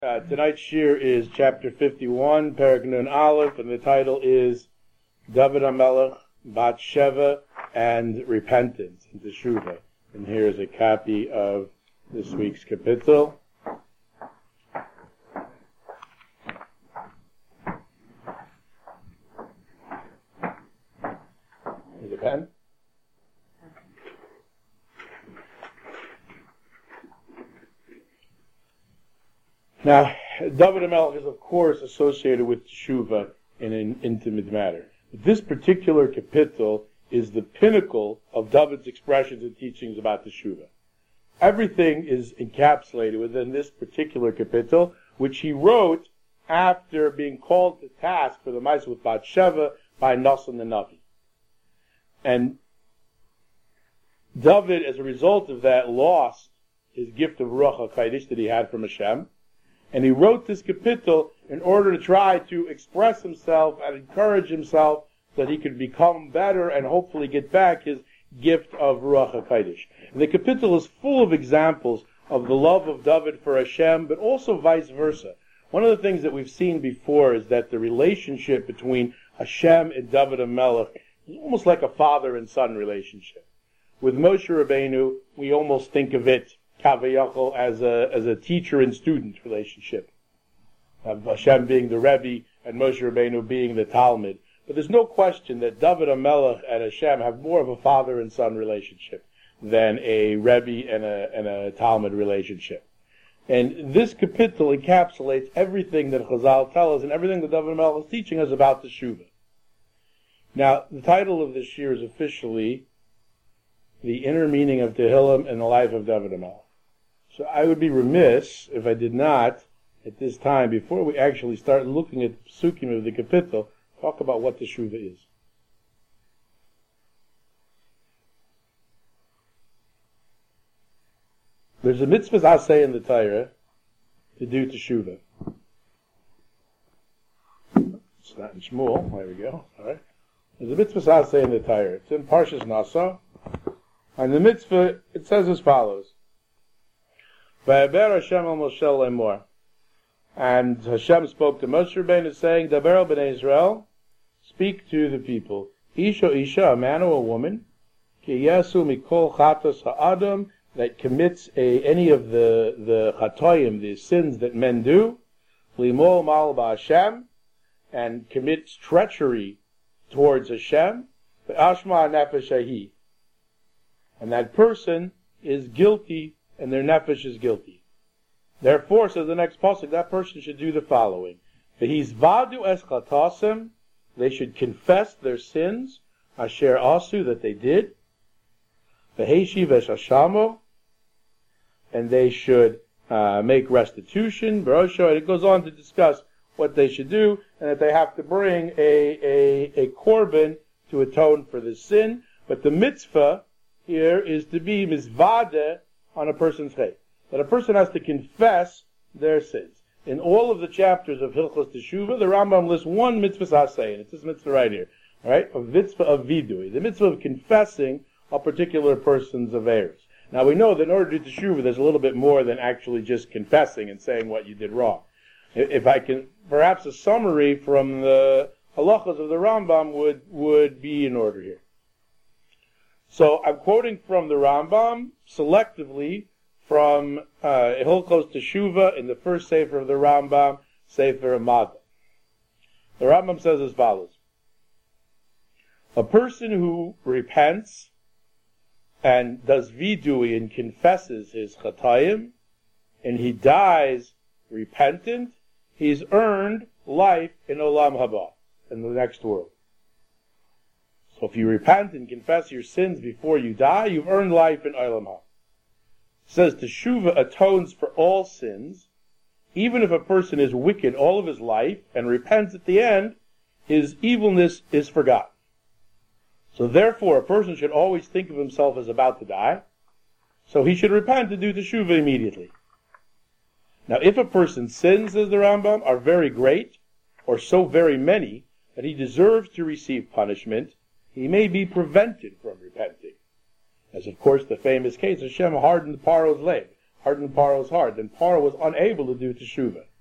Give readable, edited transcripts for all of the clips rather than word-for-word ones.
Tonight's shir is chapter 51, Perek Nun Aleph, and the title is David HaMelech, Bat Sheva, and Repentance, and Teshuvah. And here is a copy of this week's kapitel. Is it pen? Now, David HaMelech is, of course, associated with Teshuvah in an intimate matter. This particular kapitel is the pinnacle of David's expressions and teachings about Teshuvah. Everything is encapsulated within this particular kapitel, which he wrote after being called to task for the Ma'aseh with Bat Sheva by Natan the Navi. And David, as a result of that, lost his gift of Ruach HaKodesh that he had from Hashem. And he wrote this kapitel in order to try to express himself and encourage himself so that he could become better and hopefully get back his gift of Ruach HaKodesh. The kapitel is full of examples of the love of David for Hashem, but also vice versa. One of the things that we've seen before is that the relationship between Hashem and David HaMelech is almost like a father and son relationship. With Moshe Rabbeinu, we almost think of it Kavayachol as a teacher and student relationship. Hashem being the Rebbe and Moshe Rabbeinu being the Talmud. But there's no question that David HaMelech and Hashem have more of a father and son relationship than a Rebbe and a Talmud relationship. And this kapitel encapsulates everything that Chazal tell us and everything that David HaMelech is teaching us about Teshuvah. Now, the title of this year is officially The Inner Meaning of Tehillim and the Life of David HaMelech. So I would be remiss if I did not, at this time, before we actually start looking at the psukim of the kapitel, talk about what Teshuvah is. There's a mitzvah aseh in the Torah to do Teshuvah. It's not in Shmuel. There we go. All right. There's a mitzvah aseh in the Torah. It's in Parshas Nasa. And the mitzvah, it says as follows. V'aber Hashem al Moshe lemor. And Hashem spoke to Moshe Rabbeinu saying, Daber al b'nei Israel, speak to the people. Isha, a man or a woman, ki yasu mikol chatos ha'adam, that commits any of the chatoyim, the sins that men do, limol mal ba'Hashem, and commits treachery towards Hashem, v'ashma nefesh ahi. And that person is guilty, and their nefesh is guilty. Therefore, says the next pasuk, that person should do the following. V'hizvadu es chatasim, they should confess their sins, asher asu, that they did, v'heshiv es hashamo, and they should make restitution, v'rosho, and it goes on to discuss what they should do, and that they have to bring a korban to atone for the sin. But the mitzvah here is to be mizvadeh on a person's faith. That a person has to confess their sins. In all of the chapters of Hilchos Teshuvah, the Rambam lists one mitzvah aseh, and it's this mitzvah right here. Alright? A mitzvah of vidui. The mitzvah of confessing a particular person's aveiros. Now we know that in order to do Teshuvah, there's a little bit more than actually just confessing and saying what you did wrong. If I can, perhaps a summary from the halachas of the Rambam would be in order here. So I'm quoting from the Rambam, selectively, from Hilchos Teshuvah in the first sefer of the Rambam, Sefer Mada. The Rambam says as follows. A person who repents and does vidui and confesses his chatayim, and he dies repentant, he's earned life in Olam Haba, in the next world. So if you repent and confess your sins before you die, you've earned life in Olam Haba. It says Teshuvah atones for all sins. Even if a person is wicked all of his life and repents at the end, his evilness is forgotten. So therefore, a person should always think of himself as about to die. So he should repent and do Teshuvah immediately. Now if a person's sins, says the Rambam, are very great, or so very many, that he deserves to receive punishment, he may be prevented from repenting. As of course the famous case, Hashem hardened Paro's leg. hardened Paro's heart. Then Paro was unable to do teshuvah.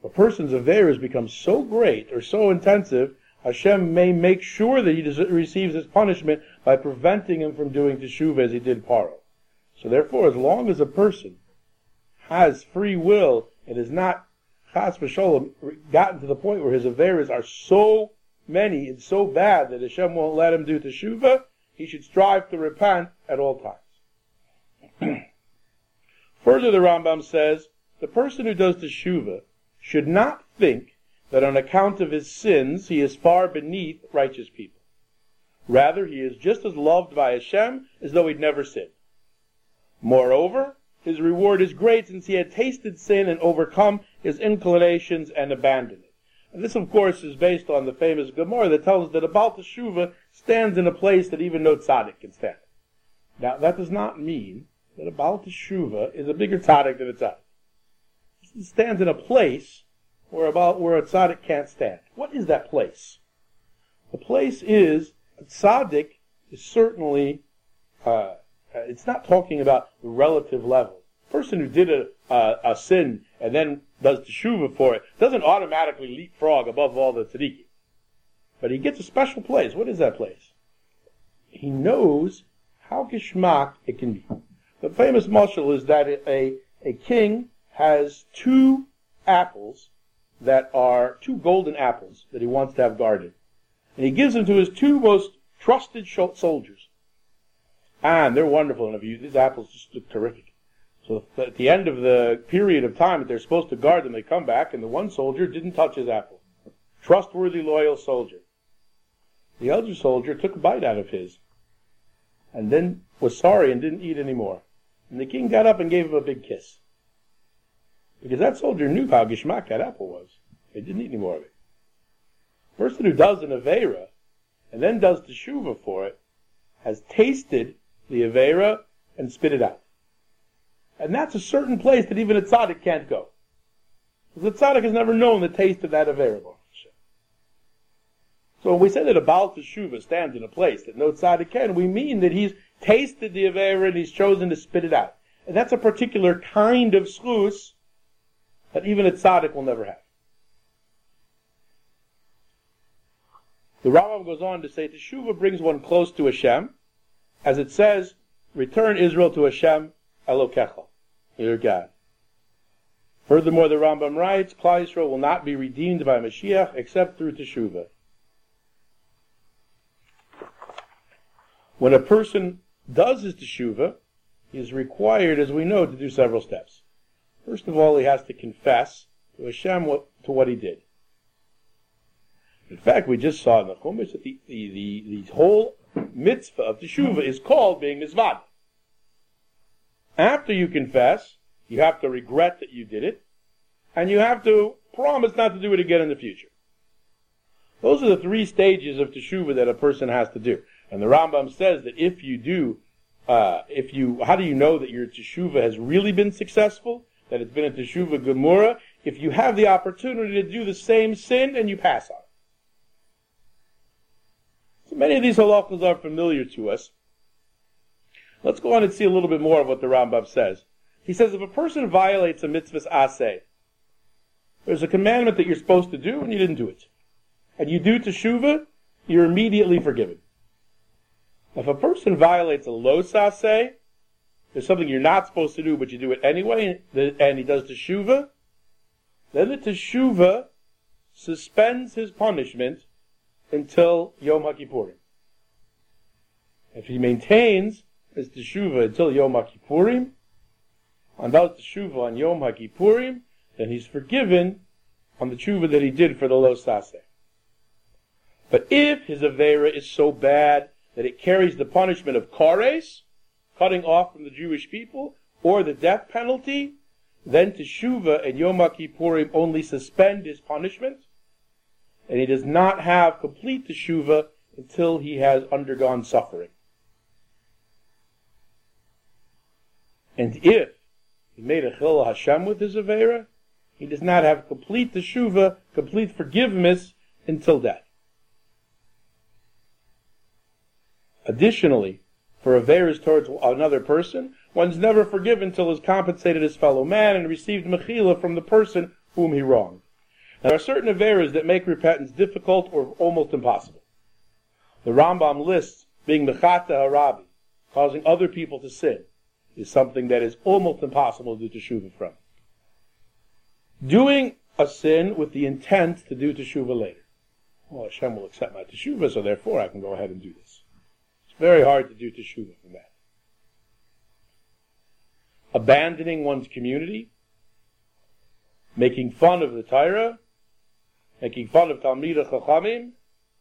a person's averas become so great or so intensive, Hashem may make sure that he receives his punishment by preventing him from doing teshuvah as he did Paro. So therefore, as long as a person has free will and is not chas v'sholem gotten to the point where his averas are so many and so bad that Hashem won't let him do teshuvah, he should strive to repent at all times. Further, the Rambam says, the person who does teshuvah should not think that on account of his sins he is far beneath righteous people. Rather, he is just as loved by Hashem as though he'd never sinned. Moreover, his reward is great since he had tasted sin and overcome his inclinations and abandoned it. And this, of course, is based on the famous Gemara that tells us that a Baal Teshuvah stands in a place that even no tzaddik can stand. Now, that does not mean that a Baal Teshuvah is a bigger tzaddik than a tzaddik. It stands in a place where a tzaddik can't stand. What is that place? The place is, a tzaddik is certainly, it's not talking about the relative level. A person who did a sin and then does teshuvah for it doesn't automatically leapfrog above all the tzaddikim. But he gets a special place. What is that place? He knows how geschmack it can be. The famous mashal is that a king has two apples that are two golden apples that he wants to have guarded. And he gives them to his two most trusted soldiers. And they're wonderful. And these apples just look terrific. So at the end of the period of time that they're supposed to guard them, they come back, and the one soldier didn't touch his apple. Trustworthy, loyal soldier. The other soldier took a bite out of his, and then was sorry and didn't eat anymore. And the king got up and gave him a big kiss. Because that soldier knew how geschmack that apple was. He didn't eat any more of it. The person who does an Aveira, and then does teshuvah for it, has tasted the Aveira and spit it out. And that's a certain place that even a tzaddik can't go. Because the tzaddik has never known the taste of that Aveira. So when we say that a Baal Teshuvah stands in a place that no tzaddik can, we mean that he's tasted the Aveira and he's chosen to spit it out. And that's a particular kind of schus that even a tzaddik will never have. The Rambam goes on to say, Teshuvah brings one close to Hashem, as it says, return Israel to Hashem, Elokecha, your God. Furthermore, the Rambam writes, Klal Yisrael will not be redeemed by Mashiach except through Teshuvah. When a person does his Teshuvah, he is required, as we know, to do several steps. First of all, he has to confess to Hashem to what he did. In fact, we just saw in the Chumash that the whole mitzvah of Teshuvah is called being mizvad. After you confess, you have to regret that you did it, and you have to promise not to do it again in the future. Those are the three stages of Teshuvah that a person has to do. And the Rambam says that if you do, how do you know that your Teshuvah has really been successful? That it's been a Teshuvah Gemura? If you have the opportunity to do the same sin and you pass on it. So many of these halachas are familiar to us. Let's go on and see a little bit more of what the Rambam says. He says if a person violates a mitzvah's aseh, there's a commandment that you're supposed to do and you didn't do it. And you do teshuvah, you're immediately forgiven. If a person violates a lo aseh, there's something you're not supposed to do but you do it anyway, and he does teshuvah, then the teshuvah suspends his punishment until Yom HaKippurim. If he maintains his teshuvah until Yom HaKippurim, and does teshuvah on Yom HaKippurim, then he's forgiven on the teshuvah that he did for the lo aseh. But if his avera is so bad that it carries the punishment of kares, cutting off from the Jewish people, or the death penalty, then teshuvah and Yom HaKippurim only suspend his punishment, and he does not have complete teshuvah until he has undergone suffering. And if he made a chil Hashem with his avera, he does not have complete teshuvah, complete forgiveness until death. Additionally, for averas towards another person, one's never forgiven until he's compensated his fellow man and received mechila from the person whom he wronged. Now, there are certain averas that make repentance difficult or almost impossible. The Rambam lists being mechata harabi, causing other people to sin, is something that is almost impossible to do teshuvah from. Doing a sin with the intent to do teshuvah later. Well, Hashem will accept my teshuvah, so therefore I can go ahead and do this. It's very hard to do teshuvah from that. Abandoning one's community, making fun of the Torah, making fun of Talmidei Chachamim,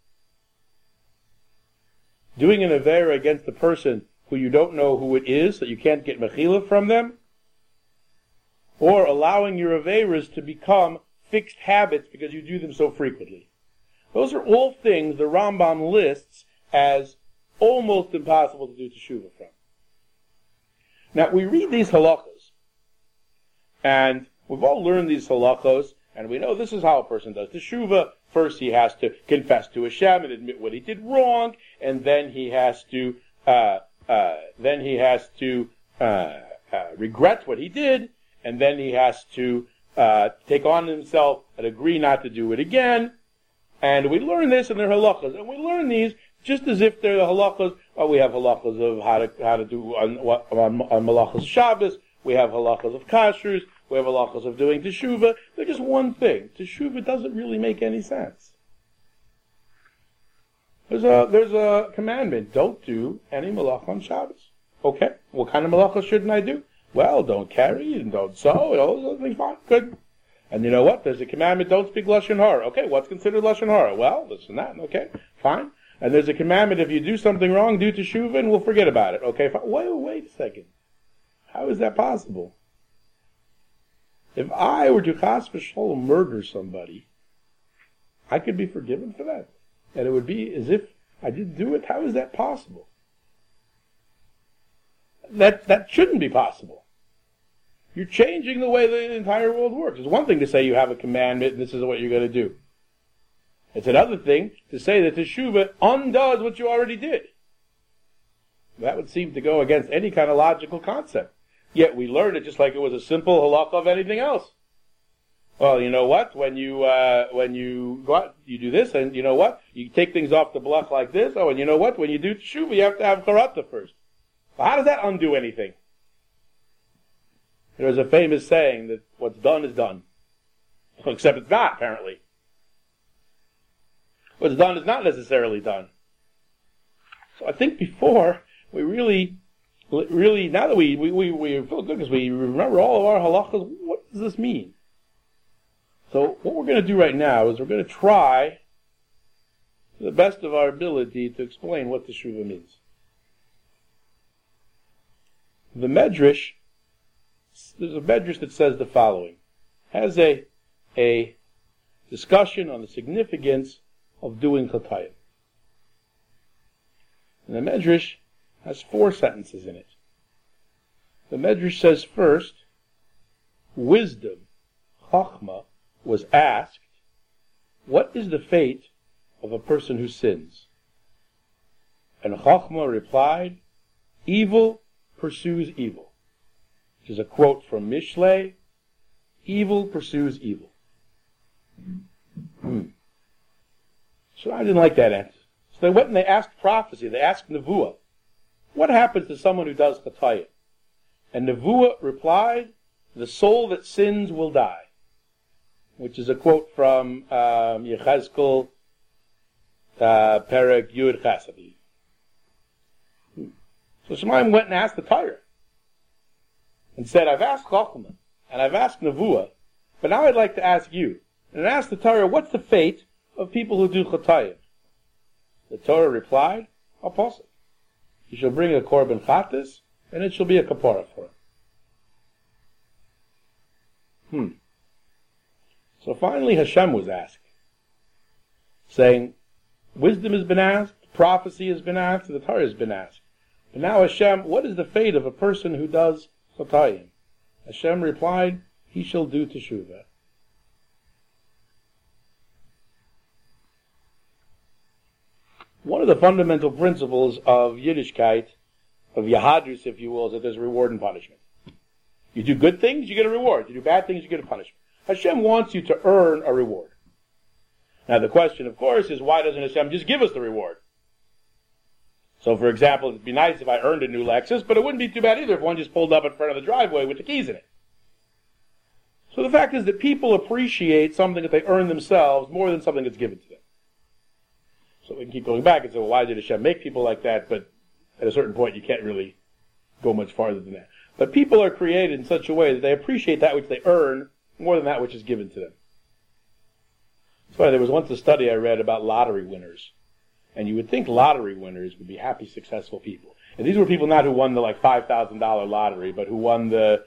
doing an avera against the person who you don't know who it is, that you can't get mechila from them, or allowing your averas to become fixed habits because you do them so frequently. Those are all things the Rambam lists as almost impossible to do teshuvah from. Now, we read these halachos, and we've all learned these halachos, and we know this is how a person does teshuvah. First, he has to confess to Hashem and admit what he did wrong, and then he has to regret what he did, and then he has to take on himself and agree not to do it again. And we learn this in their halachas, and we learn these just as if they're the halachas. We have halachas of how to do on malachas Shabbos. We have halachas of kashrus. We have halachas of doing teshuvah. They're just one thing. Teshuvah doesn't really make any sense. There's a commandment: don't do any malach on Shabbos. Okay, what kind of malachas shouldn't I do? Well, don't carry and don't sew. And all those things, fine, good. And you know what? There's a commandment: don't speak lashon hara. Okay, what's considered lashon hara? Well, this and that. Okay, fine. And there's a commandment: if you do something wrong, do teshuvah, and we'll forget about it. Okay, fine. Wait a second. How is that possible? If I were to chas v'sholom murder somebody, I could be forgiven for that, and it would be as if I didn't do it. How is that possible? That shouldn't be possible. You're changing the way the entire world works. It's one thing to say you have a commandment and this is what you're going to do. It's another thing to say that teshuvah undoes what you already did. That would seem to go against any kind of logical concept. Yet we learned it just like it was a simple halakha of anything else. Well, you know what? When you go out, you do this, and you know what? You take things off the block like this. Oh, and you know what? When you do teshuvah, you have to have charata first. Well, how does that undo anything? There's a famous saying that what's done is done. Except it's not, apparently. What's done is not necessarily done. So I think before, we really, now that we feel good because we remember all of our halachas, what does this mean? So what we're going to do right now is we're going to try, to the best of our ability, to explain what teshuvah means. The Medrash, there's a Medrash that says the following, has a discussion on the significance of doing chatayim. And the Medrash has 4 sentences in it. The Medrash says first, wisdom, chachma, was asked, what is the fate of a person who sins? And chachma replied, evil pursues evil. Which is a quote from Mishlei, evil pursues evil. So I didn't like that answer. So they went and they asked prophecy, they asked Nevuah, what happens to someone who does chatayim? And Nevuah replied, the soul that sins will die. Which is a quote from Yechezkel, Perek Yud Ches, I believe. So Shemaim went and asked the Torah and said, I've asked Chachma and I've asked Nevuah, but now I'd like to ask you. And I asked the Torah, what's the fate of people who do chatayim? The Torah replied, Apostle, you shall bring a korban chatas, and it shall be a kapara for him. So finally Hashem was asked, saying, wisdom has been asked, prophecy has been asked, and the Torah has been asked. But now Hashem, what is the fate of a person who does chatayim? Hashem replied, he shall do teshuvah. One of the fundamental principles of Yiddishkeit, of Yahadrus, if you will, is that there's reward and punishment. You do good things, you get a reward. You do bad things, you get a punishment. Hashem wants you to earn a reward. Now the question, of course, is why doesn't Hashem just give us the reward? So, for example, it'd be nice if I earned a new Lexus, but it wouldn't be too bad either if one just pulled up in front of the driveway with the keys in it. So the fact is that people appreciate something that they earn themselves more than something that's given to them. So we can keep going back and say, well, why did Hashem make people like that? But at a certain point, you can't really go much farther than that. But people are created in such a way that they appreciate that which they earn more than that which is given to them. That's why there was once a study I read about lottery winners. And you would think lottery winners would be happy, successful people. And these were people not who won the $5,000 lottery, but who won the,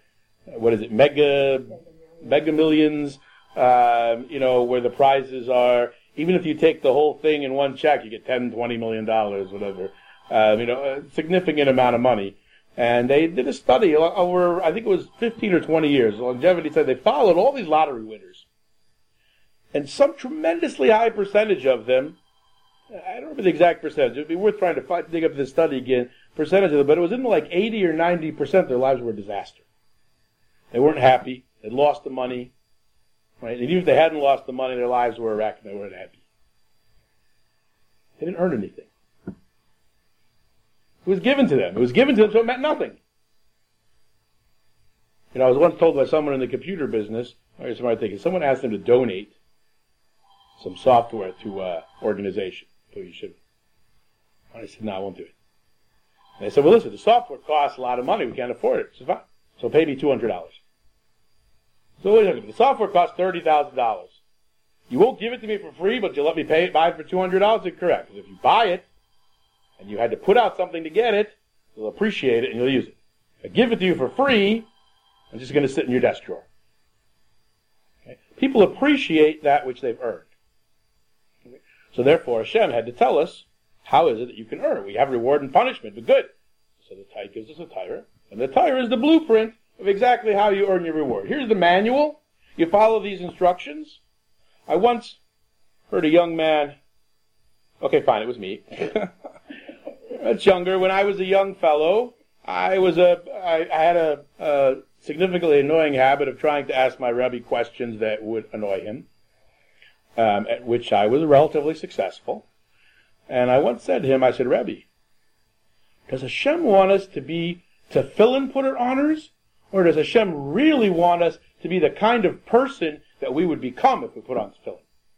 Mega Millions, where the prizes are, even if you take the whole thing in one check, you get $10, $20 million, whatever. A significant amount of money. And they did a study over, I think it was 15 or 20 years. Longevity said they followed all these lottery winners. And some tremendously high percentage of them, I don't remember the exact percentage, it would be worth trying to dig up this study again, percentage of them, but it was in 80 or 90% their lives were a disaster. They weren't happy, they lost the money, right? And even if they hadn't lost the money, their lives were a wreck and they weren't happy. They didn't earn anything. It was given to them. It was given to them, so it meant nothing. I was once told by someone in the computer business, someone asked them to donate some software to an organization. So you should. And I said, no, I won't do it. And they said, well, listen, the software costs a lot of money. We can't afford it. I said, fine. So pay me $200. So wait a second. The software costs $30,000. You won't give it to me for free, but you'll let me buy it for $200? It's correct. Because if you buy it, and you had to put out something to get it, you'll appreciate it and you'll use it. If I give it to you for free, I'm just going to sit in your desk drawer. Okay? People appreciate that which they've earned. Okay? So therefore, Hashem had to tell us, how is it that you can earn? We have reward and punishment, but good. So the Torah gives us a Torah, and the Torah is the blueprint of exactly how you earn your reward. Here's the manual. You follow these instructions. I once heard a young man, okay, fine, it was me. Much younger. When I was a young fellow, I had a significantly annoying habit of trying to ask my Rebbe questions that would annoy him, at which I was relatively successful. And I once said to him, I said, Rebbe, does Hashem want us to be tefillin putter honors, or does Hashem really want us to be the kind of person that we would become if we put on tefillin?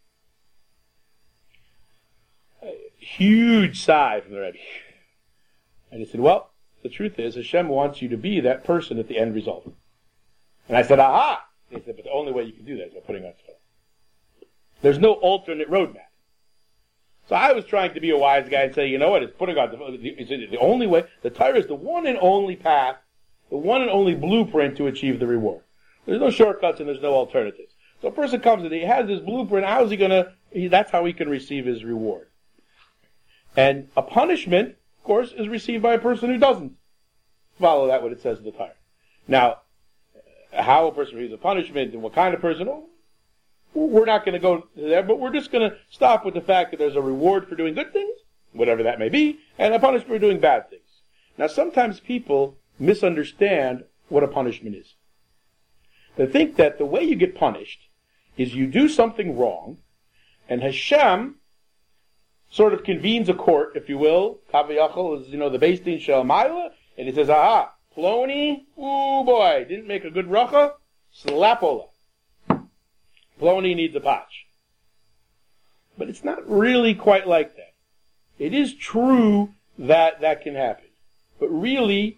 Huge sigh from the Rebbe. And he said, well, the truth is, Hashem wants you to be that person at the end result. And I said, aha! And he said, but the only way you can do that is by putting on tefillin. There's no alternate roadmap. So I was trying to be a wise guy and say, you know what, it's putting on tefillin. The only way, the Torah is the one and only path, the one and only blueprint to achieve the reward. There's no shortcuts and there's no alternatives. So a person comes and he has this blueprint, how is he that's how he can receive his reward. And a punishment, of course, is received by a person who doesn't follow that what it says in the Torah. Now, how a person receives a punishment and what kind of person, we're not going to go there, but we're just going to stop with the fact that there's a reward for doing good things, whatever that may be, and a punishment for doing bad things. Now, sometimes people misunderstand what a punishment is. They think that the way you get punished is you do something wrong, and Hashem sort of convenes a court, if you will. Kaviyachol is, the Beis Din Shel Maila, and he says, aha, Ploni, ooh boy, didn't make a good bracha, slapola. Ploni needs a patch. But it's not really quite like that. It is true that that can happen. But really,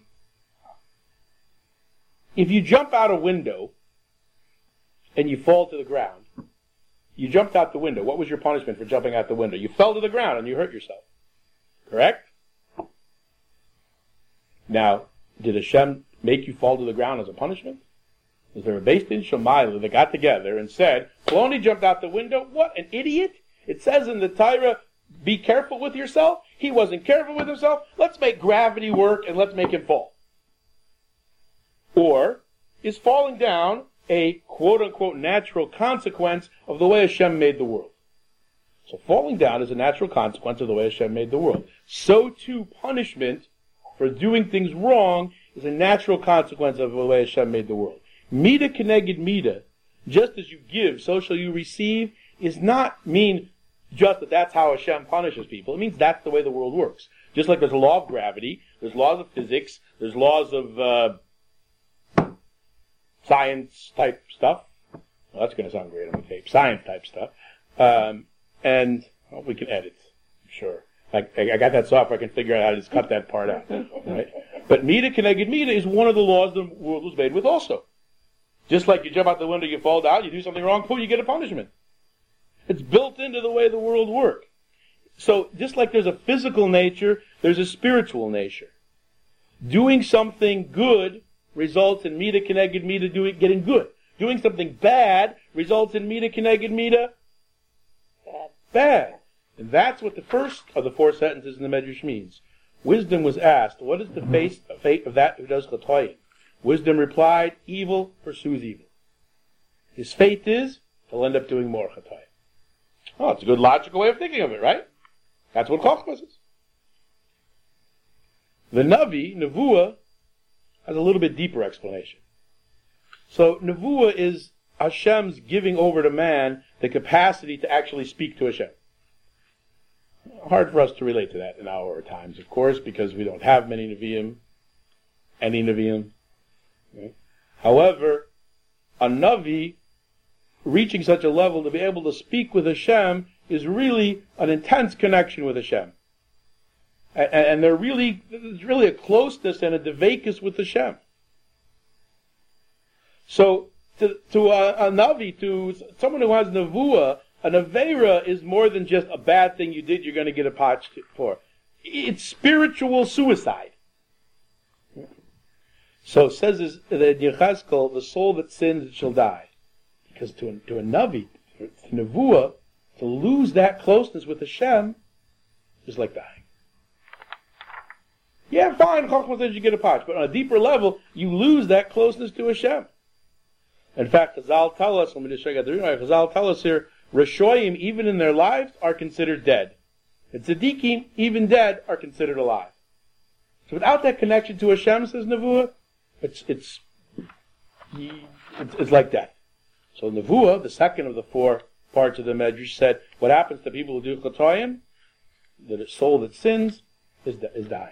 if you jump out a window and you fall to the ground, you jumped out the window. What was your punishment for jumping out the window? You fell to the ground and you hurt yourself. Correct? Now, did Hashem make you fall to the ground as a punishment? Was there a Beis Din Shel Maila that got together and said, Ploni jumped out the window? What, an idiot? It says in the Torah, be careful with yourself. He wasn't careful with himself. Let's make gravity work and let's make him fall. Or, is falling down a quote-unquote natural consequence of the way Hashem made the world? So falling down is a natural consequence of the way Hashem made the world. So too, punishment for doing things wrong is a natural consequence of the way Hashem made the world. Mida keneged mida just as you give, so shall you receive, is not mean just that that's how Hashem punishes people. It means that's the way the world works. Just like there's a law of gravity, there's laws of physics, there's laws of science type stuff. Well, that's going to sound great on the tape. Science type stuff. And we can edit, sure. I got that software. I can figure out how to just cut that part out. Right? But Mida Keneged Mida is one of the laws the world was made with also. Just like you jump out the window, you fall down, you do something wrong, boom, you get a punishment. It's built into the way the world works. So just like there's a physical nature, there's a spiritual nature. Doing something good results in Mida Keneged Mida getting good. Doing something bad results in Mida Keneged Mida bad. And that's what the first of the four sentences in the Medrash means. Wisdom was asked, what is the fate of that who does Chatoim? Wisdom replied, evil pursues evil. His fate is, he'll end up doing more Chatoim. Oh, it's a good logical way of thinking of it, right? That's what Chochmah is. The Navi, Nevuah, has a little bit deeper explanation. So, Nevuah is Hashem's giving over to man the capacity to actually speak to Hashem. Hard for us to relate to that in our times, of course, because we don't have many Nevi'im, any Nevi'im. Right? However, a Navi reaching such a level to be able to speak with Hashem is really an intense connection with Hashem. And there's really a closeness and a devekus with Hashem. So, to a Navi, to someone who has Nevuah, an Aveira is more than just a bad thing you did you're going to get a patch for. It's spiritual suicide. So says the Yechezkel, the soul that sins, it shall die. Because to a Navi, to Nevuah, to lose that closeness with Hashem is like dying. Yeah, fine, Chochmah says you get a patch, but on a deeper level, you lose that closeness to Hashem. In fact, Chazal tell us, let me just show you the right. Chazal tell us here, Rishoyim, even in their lives, are considered dead. And Tzaddikim, even dead, are considered alive. So without that connection to Hashem, says Nevuah, it's like death. So Nevuah, the second of the four parts of the Medrash, said, what happens to people who do Chatoyim? The soul that sins is dying.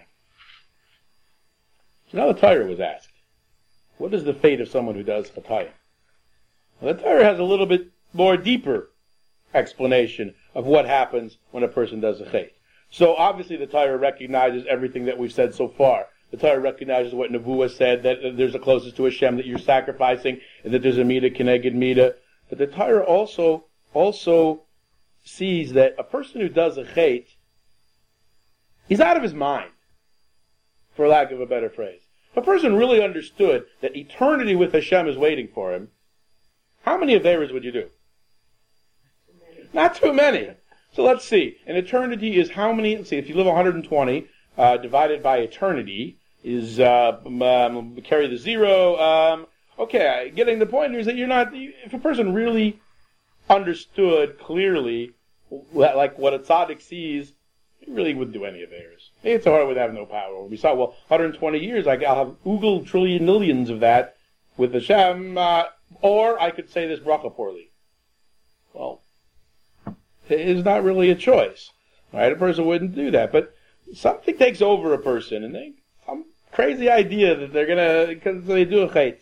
So now the Torah was asked, what is the fate of someone who does Chatoyim? Well, the Torah has a little bit more deeper explanation of what happens when a person does a chet. So obviously the Torah recognizes everything that we've said so far. The Torah recognizes what Nevuah said, that there's a closest to Hashem, that you're sacrificing, and that there's a Mida Keneged Mida. But the Torah also sees that a person who does a chet, he's out of his mind, for lack of a better phrase. If a person really understood that eternity with Hashem is waiting for him, how many Averas would you do? Not too many. So let's see. An eternity is how many? Let's see. If you live 120 divided by eternity is carry the zero. Okay, getting the point here is that you're not. If a person really understood clearly, like what a tzaddik sees, he really wouldn't do any of theirs. It's hard would have no power. We saw 120 years. I'll have oogl trillion millions of that with Hashem, or I could say this bracha poorly. Well. Is not really a choice, right? A person wouldn't do that, but something takes over a person, and some crazy idea that they're gonna, because they do a chet.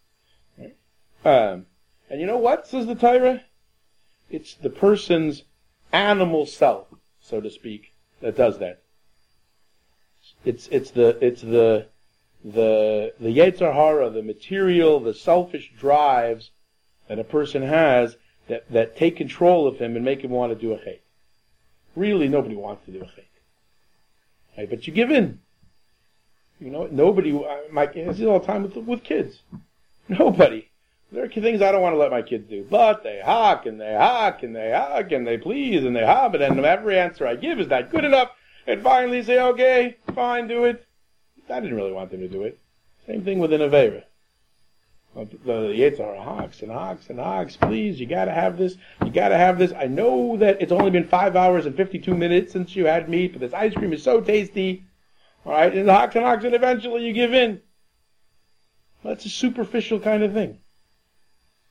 And you know what, says the Torah? It's the person's animal self, so to speak, that does that. It's the Yetzer Hara, the material, the selfish drives that a person has that take control of him and make him want to do a chet. Really, nobody wants to do a chet. Right? But you give in. You know, nobody, I see it all the time with kids. Nobody. There are things I don't want to let my kids do. But they hawk, and they hawk, and they hawk, and they please, and they hop, and every answer I give is not good enough. And finally say, okay, fine, do it. I didn't really want them to do it. Same thing with an Aveira. The Yetzer Hara hawks and hawks and hawks. Please, you gotta have this. You gotta have this. I know that it's only been 5 hours and 52 minutes since you had meat, but this ice cream is so tasty. All right, and hawks, and eventually you give in. Well, that's a superficial kind of thing.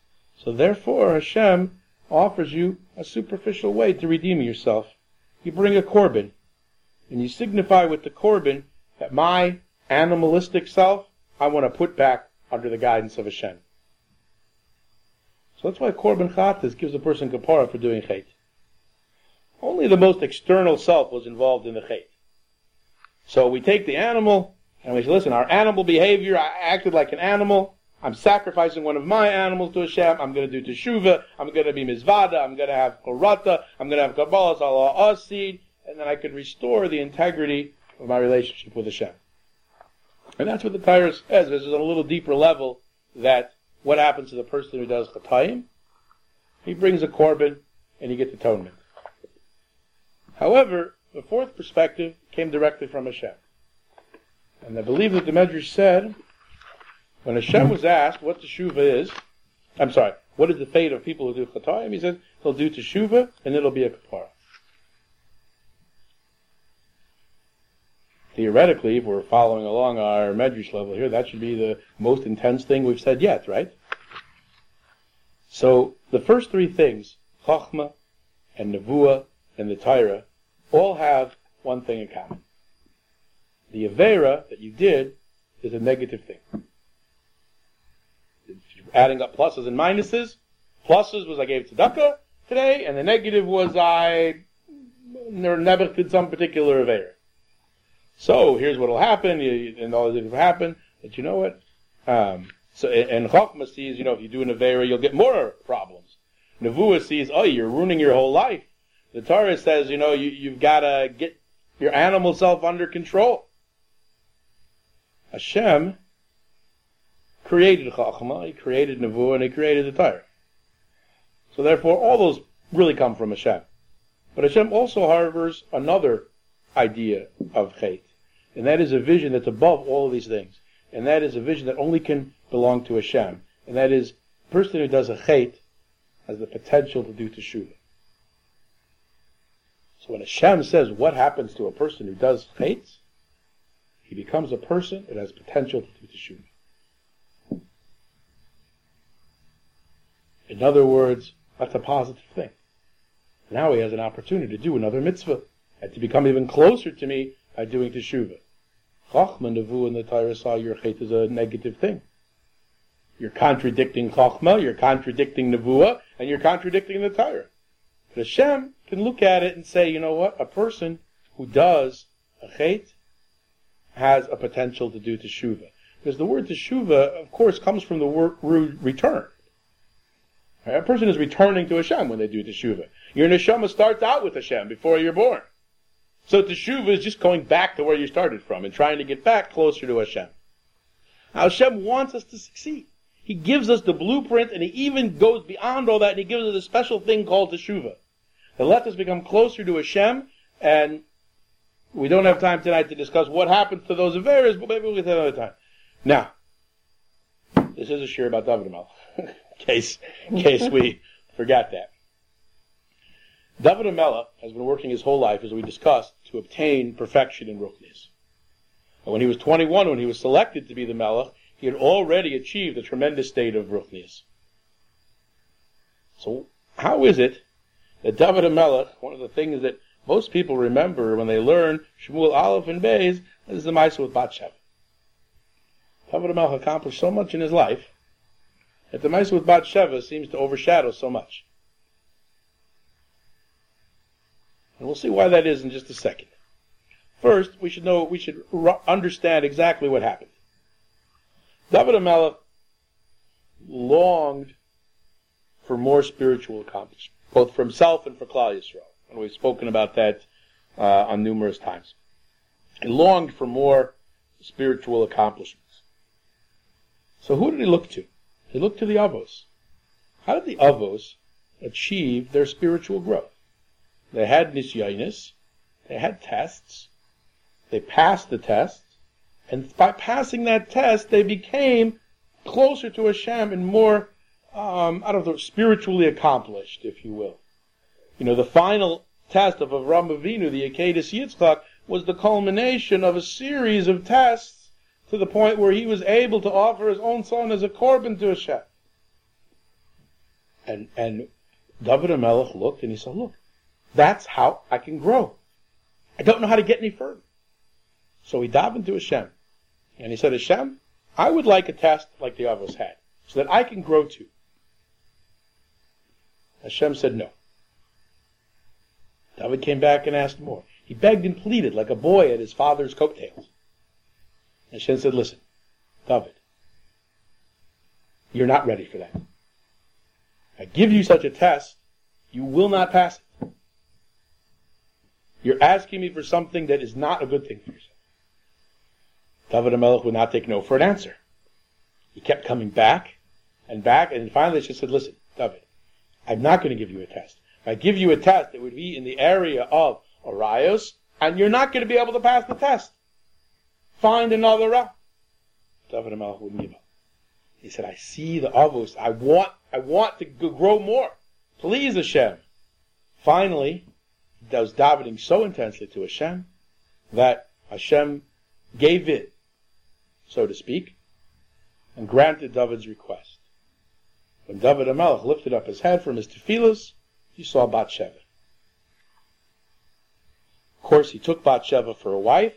So therefore Hashem offers you a superficial way to redeem yourself. You bring a korban, and you signify with the korban that my animalistic self, I want to put back under the guidance of Hashem. So that's why korban chatas gives a person kapara for doing chait. Only the most external self was involved in the chait. So we take the animal, and we say, listen, our animal behavior, I acted like an animal, I'm sacrificing one of my animals to Hashem, I'm going to do teshuvah, I'm going to be mizvada, I'm going to have korata, I'm going to have kabbalah, salah, asid, and then I could restore the integrity of my relationship with Hashem. And that's what the Torah says. This is on a little deeper level, that what happens to the person who does chatayim? He brings a korban, and he gets atonement. However, the fourth perspective came directly from Hashem. And I believe that the Medrash said, when Hashem was asked what teshuvah is, what is the fate of people who do chatayim? He says, they'll do teshuvah, and it'll be a kapara. Theoretically, if we're following along our Medrash level here, that should be the most intense thing we've said yet, right? So, the first three things, Chachma, and Nevuah, and the Torah, all have one thing in common. The Avera that you did is a negative thing. Adding up pluses and minuses. Pluses was I gave tzedakah today, and the negative was I never did some particular Avera. So here's what will happen, and all this will happen. But you know what? And Chachma sees, if you do an Avera, you'll get more problems. Nevuah sees, you're ruining your whole life. The Torah says, you've got to get your animal self under control. Hashem created Chachma, He created Nevuah, and He created the Torah. So therefore, all those really come from Hashem. But Hashem also harbors another idea of chait, and that is a vision that's above all of these things, and that is a vision that only can belong to Hashem, and that is the person who does a chait has the potential to do teshuvah. So when Hashem says what happens to a person who does chait, he becomes a person that has potential to do teshuvah. In other words, that's a positive thing. Now he has an opportunity to do another mitzvah, and to become even closer to me by doing teshuvah. Chachma, Nevuah, and the Torah saw your chait is a negative thing. You're contradicting Chachma, you're contradicting Nevuah, and you're contradicting the Torah. But Hashem can look at it and say, you know what? A person who does a chait has a potential to do teshuvah. Because the word teshuvah, of course, comes from the word return. A person is returning to Hashem when they do teshuvah. Your neshama starts out with Hashem before you're born. So teshuvah is just going back to where you started from and trying to get back closer to Hashem. Now Hashem wants us to succeed. He gives us the blueprint, and He even goes beyond all that, and He gives us a special thing called teshuvah that lets us become closer to Hashem. And we don't have time tonight to discuss what happens to those averas, but maybe we'll get to that another time. Now, this is a shir about David HaMelech, in case we forgot that. David HaMelech has been working his whole life, as we discussed, to obtain perfection in Ruchnius. And when he was 21, when he was selected to be the Melech, he had already achieved a tremendous state of Ruchnius. So, how is it that David HaMelech, one of the things that most people remember when they learn Shmuel Aleph and Beis, is the Maisa with Bat-Sheva. David HaMelech accomplished so much in his life that the Maisa with Bat-Sheva seems to overshadow so much. And we'll see why that is in just a second. First, we should understand exactly what happened. David HaMelech longed for more spiritual accomplishment, both for himself and for Klal Yisrael. And we've spoken about that on numerous times. He longed for more spiritual accomplishments. So who did he look to? He looked to the Avos. How did the Avos achieve their spiritual growth? They had nisyonis, they had tests, they passed the test, and by passing that test, they became closer to Hashem and more, spiritually accomplished, if you will. The final test of Avraham Avinu, the Akedah Yitzchak, was the culmination of a series of tests to the point where he was able to offer his own son as a korban to Hashem. And David HaMelech looked and he said, look, that's how I can grow. I don't know how to get any further. So he davened to Hashem. And he said, Hashem, I would like a test like the Avos had, so that I can grow too. Hashem said no. David came back and asked more. He begged and pleaded like a boy at his father's coattails. And Hashem said, listen, David, you're not ready for that. I give you such a test, you will not pass it. You're asking me for something that is not a good thing for yourself. David HaMelech would not take no for an answer. He kept coming back, and finally she said, listen, David, I'm not going to give you a test. If I give you a test, it would be in the area of Arayos, and you're not going to be able to pass the test. Find another route. David HaMelech wouldn't give up. He said, I see the Avos. I want to grow more. Please, Hashem. Finally, he was davening so intensely to Hashem that Hashem gave in, so to speak, and granted David's request. When David HaMelech lifted up his head from his tefillos, he saw Bathsheba. Of course, he took Bathsheba for a wife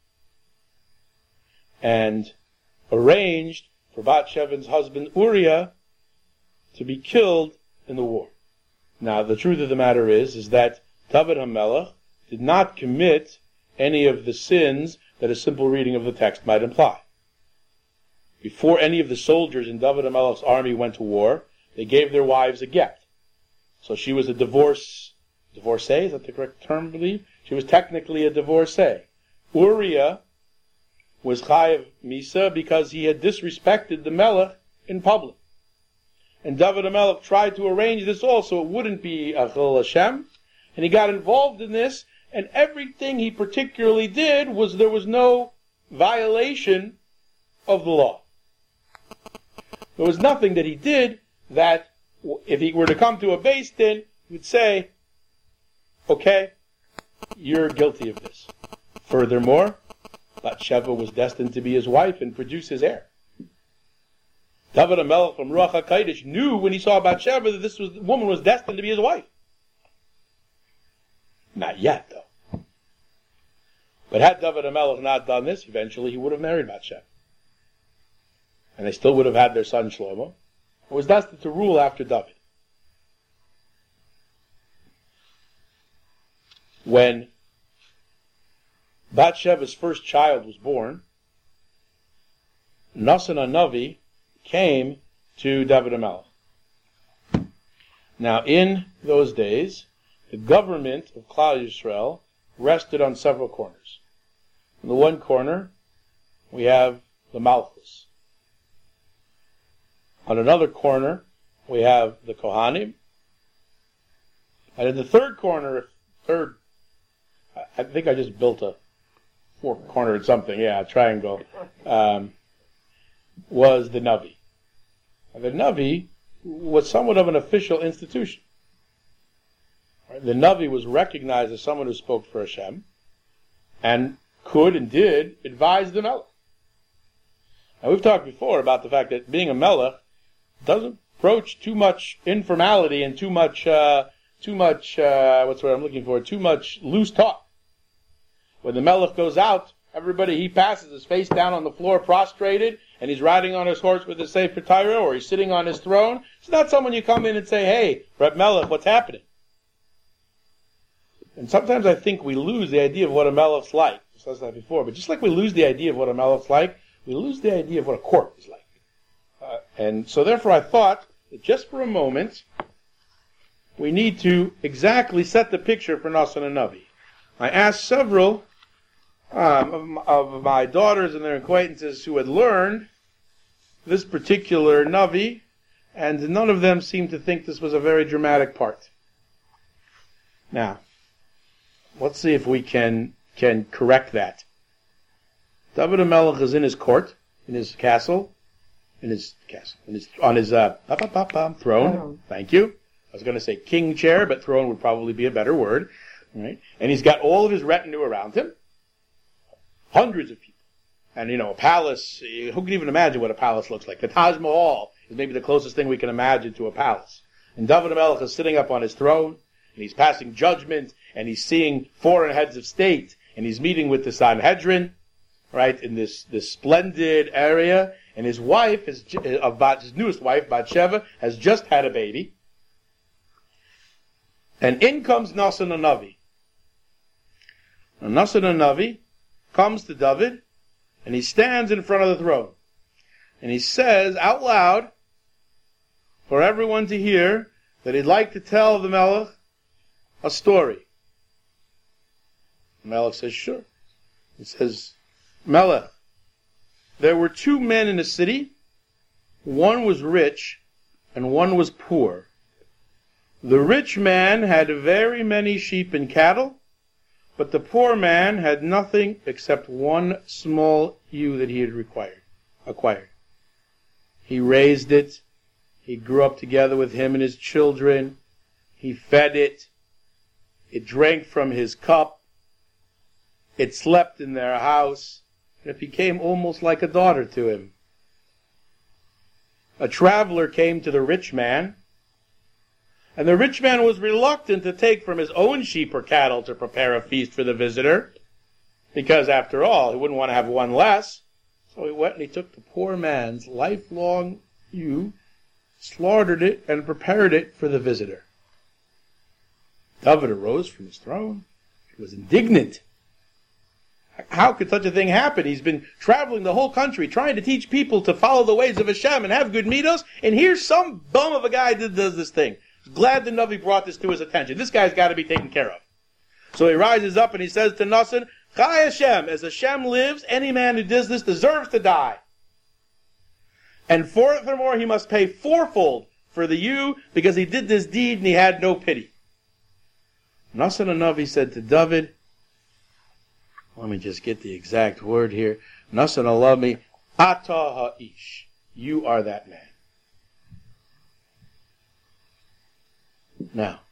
and arranged for Bathsheba's husband Uriah to be killed in the war. Now, the truth of the matter is that David HaMelech did not commit any of the sins that a simple reading of the text might imply. Before any of the soldiers in David HaMelech's army went to war, they gave their wives a get. So she was a divorcee, is that the correct term, I believe? She was technically a divorcee. Uriah was chayav misa because he had disrespected the Melech in public. And David HaMelech tried to arrange this all so it wouldn't be a chil Hashem. And he got involved in this, and everything he particularly did was there was no violation of the law. There was nothing that he did that, if he were to come to a Beis Din, he would say, okay, you're guilty of this. Furthermore, Bathsheba was destined to be his wife and produce his heir. David HaMelech from Ruach HaKodesh knew when he saw Bathsheba that this woman was destined to be his wife. Not yet, though. But had David HaMelech not done this, eventually he would have married Bathsheba. And they still would have had their son Shlomo, who was destined to rule after David. When Bathsheba's first child was born, Nasan HaNavi came to David HaMelech. Now, in those days, the government of Klal Yisrael rested on several corners. In the one corner, we have the Malchus. On another corner, we have the Kohanim. And in the third corner, I think I just built a four-cornered something, a triangle, was the Navi. And the Navi was somewhat of an official institution. The Navi was recognized as someone who spoke for Hashem, and could and did advise the Melech. Now, we've talked before about the fact that being a Melech doesn't approach too much informality and too much loose talk. When the Melech goes out, everybody he passes is face down on the floor prostrated, and he's riding on his horse with his Sefer Torah, or he's sitting on his throne. It's not someone you come in and say, hey, Reb Melech, what's happening? And sometimes I think we lose the idea of what a Melech's like. I said that before, but just like we lose the idea of what a Melech's like, we lose the idea of what a court is like. And so therefore I thought that just for a moment, we need to exactly set the picture for Nasan HaNavi. I asked several of my daughters and their acquaintances who had learned this particular Navi, and none of them seemed to think this was a very dramatic part. Now, let's see if we can correct that. David HaMelech is in his court, in his castle, on his throne. Thank you. I was going to say king chair, but throne would probably be a better word. Right? And he's got all of his retinue around him. Hundreds of people. And, a palace, who can even imagine what a palace looks like? The Taj Mahal is maybe the closest thing we can imagine to a palace. And David HaMelech is sitting up on his throne, and he's passing judgment, and he's seeing foreign heads of state, and he's meeting with the Sanhedrin, right, in this splendid area, and his wife, his newest wife, Bathsheba, has just had a baby. And in comes Nasan HaNavi. And Nasan HaNavi comes to David, and he stands in front of the throne. And he says out loud, for everyone to hear, that he'd like to tell the Melech a story. The Melech says, sure. He says, Melech, there were two men in a city. One was rich, and one was poor. The rich man had very many sheep and cattle, but the poor man had nothing except one small ewe that he had acquired. He raised it. He grew up together with him and his children. He fed it. It drank from his cup. It slept in their house. And it became almost like a daughter to him. A traveler came to the rich man, and the rich man was reluctant to take from his own sheep or cattle to prepare a feast for the visitor, because after all, he wouldn't want to have one less. So he went and he took the poor man's lifelong ewe, slaughtered it, and prepared it for the visitor. David arose from his throne. He was indignant. How could such a thing happen? He's been traveling the whole country trying to teach people to follow the ways of Hashem and have good midos, and here's some bum of a guy that does this thing. Glad the Navi brought this to his attention. This guy's got to be taken care of. So he rises up and he says to Nasan, Chai Hashem, as Hashem lives, any man who does this deserves to die. And furthermore, he must pay fourfold for the ewe, because he did this deed and he had no pity. Nasan HaNavi said to David, let me just get the exact word here. Nasan HaNavi, Ata Ha'ish. You are that man. Now,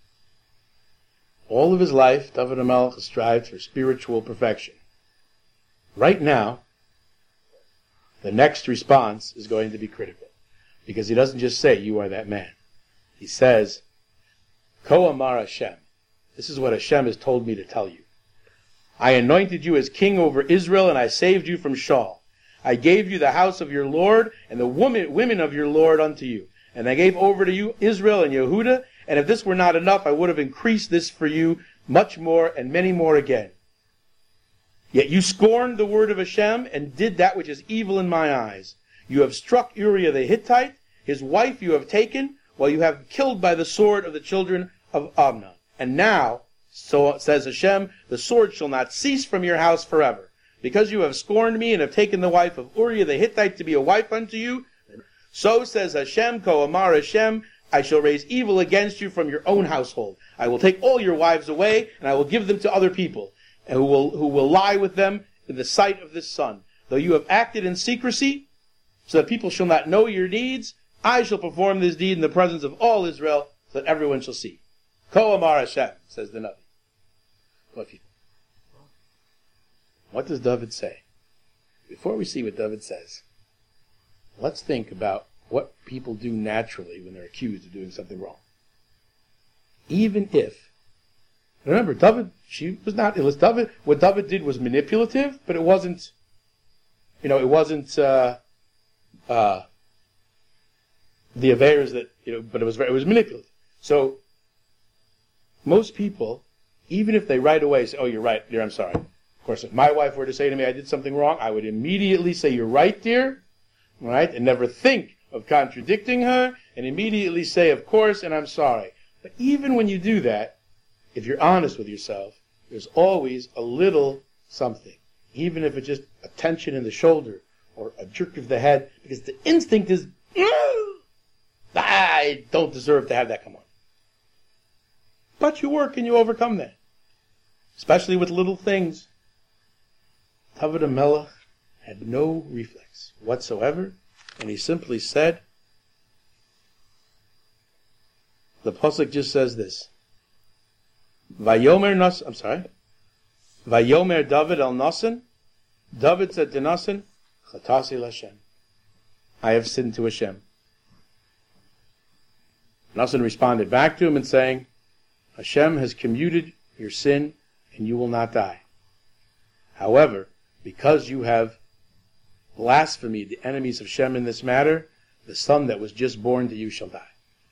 all of his life, David HaMelech has strived for spiritual perfection. Right now, the next response is going to be critical. Because he doesn't just say, you are that man. He says, Ko Amar Hashem. This is what Hashem has told me to tell you. I anointed you as king over Israel, and I saved you from Shaul. I gave you the house of your Lord, and the women of your Lord unto you. And I gave over to you Israel and Yehudah, and if this were not enough, I would have increased this for you much more and many more again. Yet you scorned the word of Hashem and did that which is evil in my eyes. You have struck Uriah the Hittite, his wife you have taken, while you have killed by the sword of the children of Amnon. And now, so says Hashem, the sword shall not cease from your house forever. Because you have scorned me and have taken the wife of Uriah the Hittite to be a wife unto you, so says Hashem, Ko Amar Hashem, I shall raise evil against you from your own household. I will take all your wives away, and I will give them to other people, and who will lie with them in the sight of this sun. Though you have acted in secrecy, so that people shall not know your deeds, I shall perform this deed in the presence of all Israel, so that everyone shall see. Ko Amar Hashem, says the Navi. What does David say? Before we see what David says, let's think about what people do naturally when they're accused of doing something wrong. Even if, remember, David, what David did was manipulative, but it wasn't, the affairs that, but it was manipulative. So, most people, even if they right away say, oh, you're right, dear, I'm sorry. Of course, if my wife were to say to me, I did something wrong, I would immediately say, you're right, dear, right, and never think of contradicting her, and immediately say, of course, and I'm sorry. But even when you do that, if you're honest with yourself, there's always a little something. Even if it's just a tension in the shoulder, or a jerk of the head, because the instinct is, I don't deserve to have that come on. But you work and you overcome that. Especially with little things. David HaMelech had no reflex whatsoever, and he simply said, the pasuk just says this, Vayomer David al Nasan, David said to Nasan, Chatasi L'Hashem, I have sinned to Hashem. Nasan responded back to him and saying, Hashem has commuted your sin and you will not die. However, because you have blasphemed the enemies of Hashem in this matter, the son that was just born to you shall die.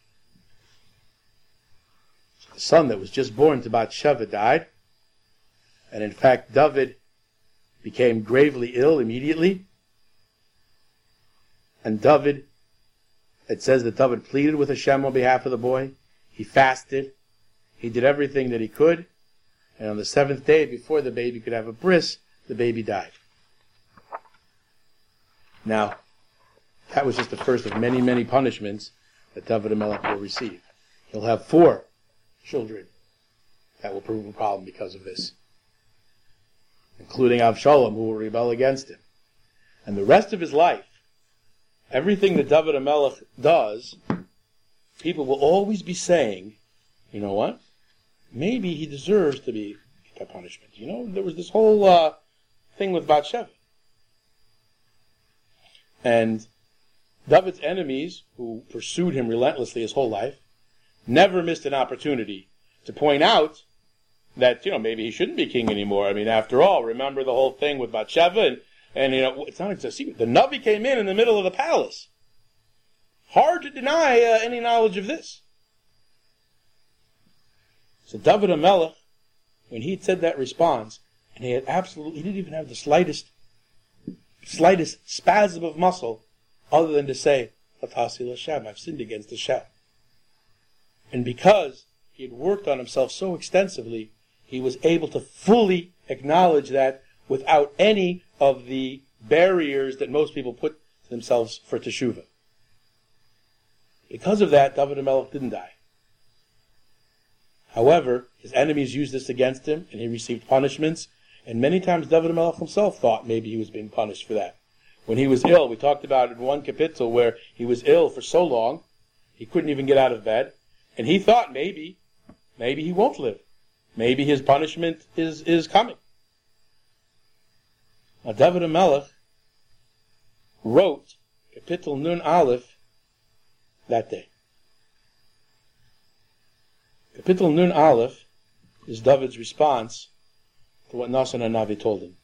So the son that was just born to Bathsheba died, and in fact David became gravely ill immediately, and it says that David pleaded with Hashem on behalf of the boy. He fasted. He did everything that he could. And on the seventh day, before the baby could have a bris, the baby died. Now, that was just the first of many, many punishments that David HaMelech will receive. He'll have 4 children that will prove a problem because of this, including Avshalom, who will rebel against him. And the rest of his life, everything that David HaMelech does, people will always be saying, you know what? Maybe he deserves to be a punishment. You know, there was this whole thing with Bathsheba. And David's enemies, who pursued him relentlessly his whole life, never missed an opportunity to point out that, you know, maybe he shouldn't be king anymore. I mean, after all, remember the whole thing with Bathsheba, and you know, it's not a secret. The Navi came in the middle of the palace. Hard to deny any knowledge of this. So David HaMelech, when he said that response, and he didn't even have the slightest spasm of muscle, other than to say, Latasi Hashem, I've sinned against Hashem. And because he had worked on himself so extensively, he was able to fully acknowledge that without any of the barriers that most people put to themselves for teshuvah. Because of that, David HaMelech didn't die. However, his enemies used this against him, and he received punishments, and many times David HaMelech himself thought maybe he was being punished for that. When he was ill, we talked about in one kapitel where he was ill for so long, he couldn't even get out of bed, and he thought maybe he won't live. Maybe his punishment is coming. Now, David HaMelech wrote Kapitel Nun Aleph that day. Kapitel Nun Aleph is David's response to what Nasan HaNavi told him.